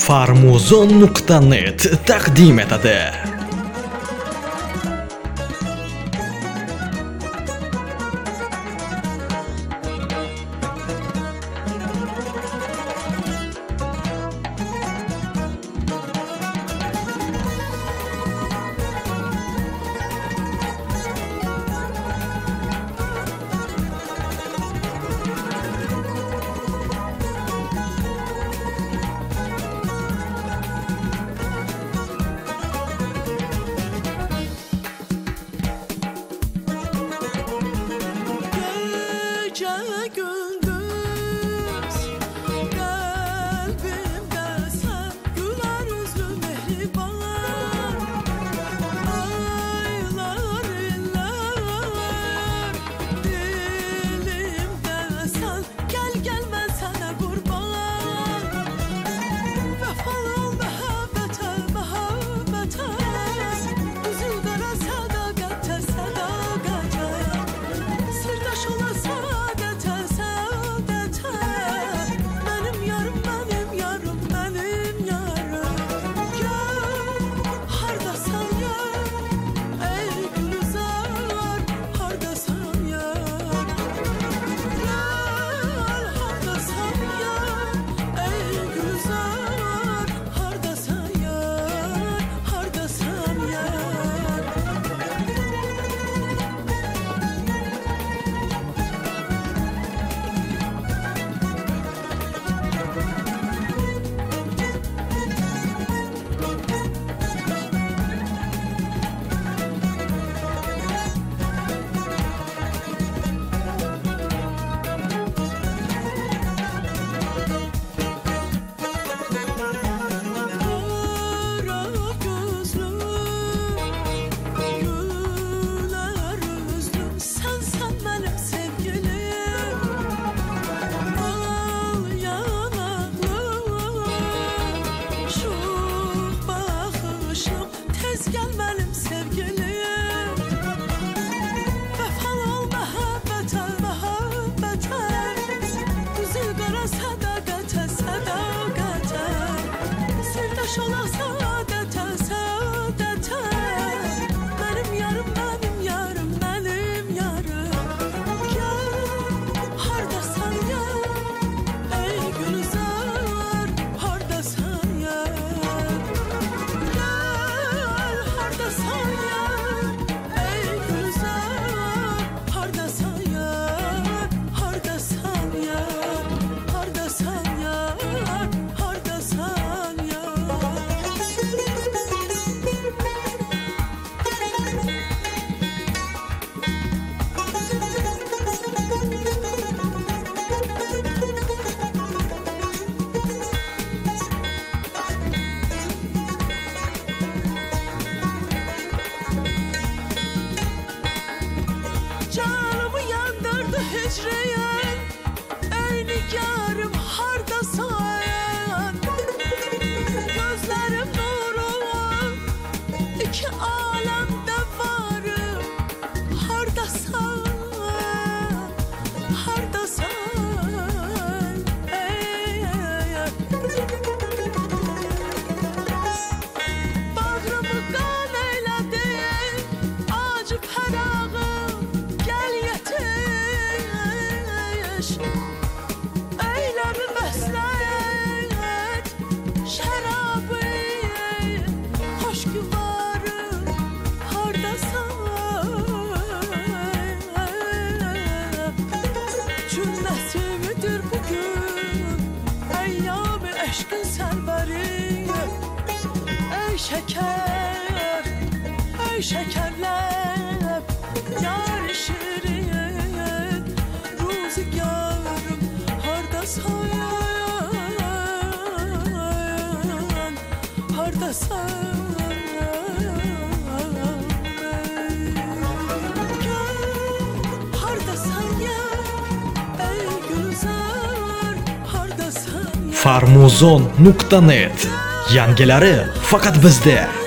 Farmuzon.net taqdim etadi. Gece gündüz kalbimde sen güler yüzlü mehriban. Aylar iller dilimde sen gel gelme sana kurban. Vefalı muhabbete muhabbete üzüldüre sadakate sadakate sırdaş ola saadete saadete benim yarım benim yarım benim yarım. Gel hardasan yar ey gülzar hardasan yar. Gel hardasan yar ey gülzar hardasan yar hardasan yar. Kara gözlüm, güler yüzlüm, sen benim sevgilim. Al yanaklı, şu bakışım, tez gel benim sevgilim. Vefalı ol muhabbete muhabbete, üzül qara sadaqate sadaqate sirdaş ola saadete saadete benim yarım benim yarım benim yarım. Gel hardasan yar ey gülzar hardasan yar. Gel hardasan yar ey gülzar hardasan yar hardasan yar hardasan yar hardasan yar. Canımı yandırdı hicreyen ey nigarım hardasan. Gözlerim nuru iki alemde varım hardasan hardasan ey. Bağrımı qan eyledin acı fərağım gel yetiş. Eyləmi məsləhət şərabı xoş güvarım hardasan. Cümləsimidir bugün əyyam-ı eşqin sərbəri. Ey şeker, ey şekerler, yar şirin, ruzigarım hardasan, hardasan. Gel hardasan yar, ey gülzar hardasan yar. Farmuzon.net yangilari faqat bizda.